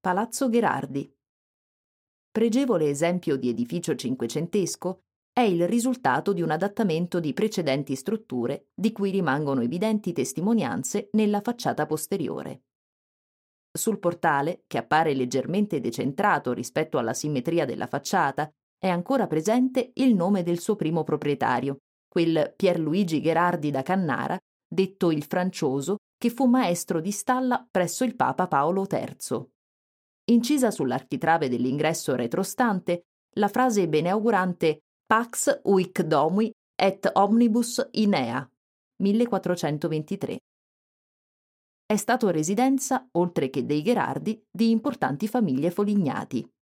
Palazzo Gherardi. Pregevole esempio di edificio cinquecentesco, è il risultato di un adattamento di precedenti strutture di cui rimangono evidenti testimonianze nella facciata posteriore. Sul portale, che appare leggermente decentrato rispetto alla simmetria della facciata, è ancora presente il nome del suo primo proprietario, quel Pierluigi Gherardi da Cannara, detto il Francioso, che fu maestro di stalla presso il Papa Paolo III. Incisa sull'architrave dell'ingresso retrostante, la frase beneaugurante Pax uic domui et omnibus inea, 1423. È stato residenza, oltre che dei Gherardi, di importanti famiglie Folignati.